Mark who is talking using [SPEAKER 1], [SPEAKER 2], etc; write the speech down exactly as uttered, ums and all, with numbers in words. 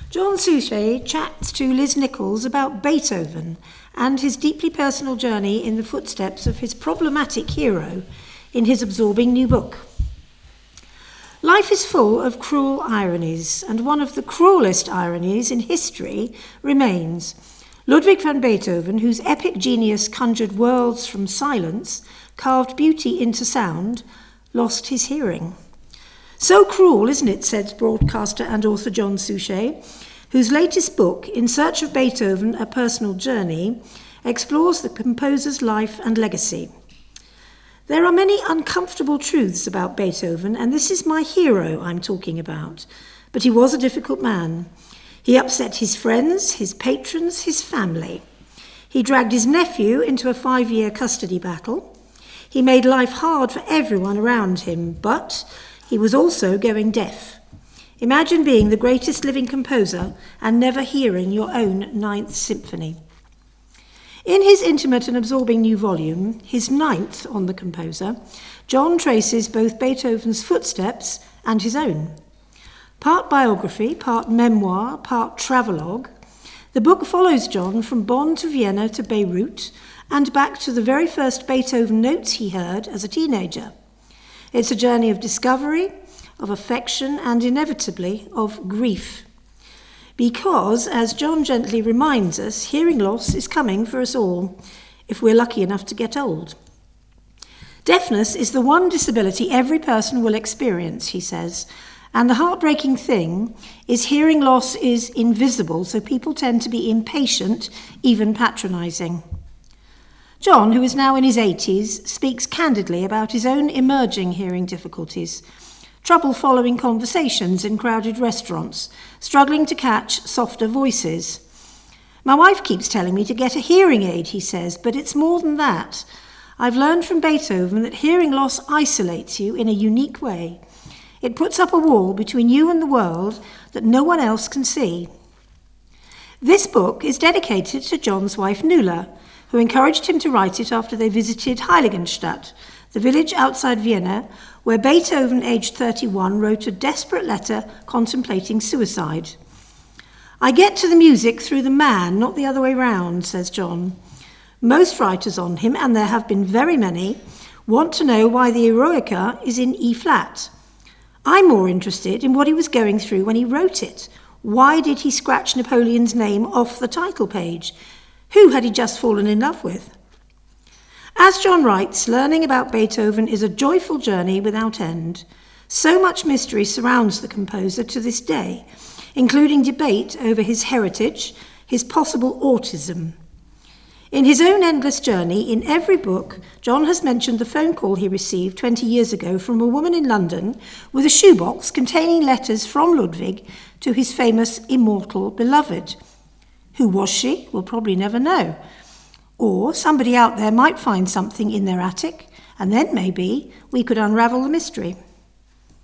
[SPEAKER 1] John Suchet chats to Liz Nichols about Beethoven and his deeply personal journey in the footsteps of his problematic hero in his absorbing new book. Life is full of cruel ironies, and one of the cruelest ironies in history remains. Ludwig van Beethoven, whose epic genius conjured worlds from silence, carved beauty into sound, lost his hearing. So cruel, isn't it, says broadcaster and author John Suchet, whose latest book, In Search of Beethoven, A Personal Journey, explores the composer's life and legacy. There are many uncomfortable truths about Beethoven, and this is my hero I'm talking about. But he was a difficult man. He upset his friends, his patrons, his family. He dragged his nephew into a five-year custody battle. He made life hard for everyone around him, but he was also going deaf. Imagine being the greatest living composer and never hearing your own Ninth Symphony. In his intimate and absorbing new volume, his ninth on the composer, John traces both Beethoven's footsteps and his own. Part biography, part memoir, part travelogue, the book follows John from Bonn to Vienna to Beirut and back to the very first Beethoven notes he heard as a teenager. It's a journey of discovery, of affection, and inevitably of grief. Because, as John gently reminds us, hearing loss is coming for us all, if we're lucky enough to get old. Deafness is the one disability every person will experience, he says, and the heartbreaking thing is hearing loss is invisible, so people tend to be impatient, even patronising. John, who is now in his eighties, speaks candidly about his own emerging hearing difficulties, trouble following conversations in crowded restaurants, struggling to catch softer voices. My wife keeps telling me to get a hearing aid, he says, but it's more than that. I've learned from Beethoven that hearing loss isolates you in a unique way. It puts up a wall between you and the world that no one else can see. This book is dedicated to John's wife Nuala, who encouraged him to write it after they visited Heiligenstadt, the village outside Vienna, where Beethoven, aged thirty-one, wrote a desperate letter contemplating suicide. I get to the music through the man, not the other way round, says John. Most writers on him, and there have been very many, want to know why the Eroica is in E-flat. I'm more interested in what he was going through when he wrote it. Why did he scratch Napoleon's name off the title page? Who had he just fallen in love with? As John writes, learning about Beethoven is a joyful journey without end. So much mystery surrounds the composer to this day, including debate over his heritage, his possible autism. In his own endless journey, in every book, John has mentioned the phone call he received twenty years ago from a woman in London with a shoebox containing letters from Ludwig to his famous immortal beloved. Who was she? We'll probably never know. Or somebody out there might find something in their attic, and then maybe we could unravel the mystery.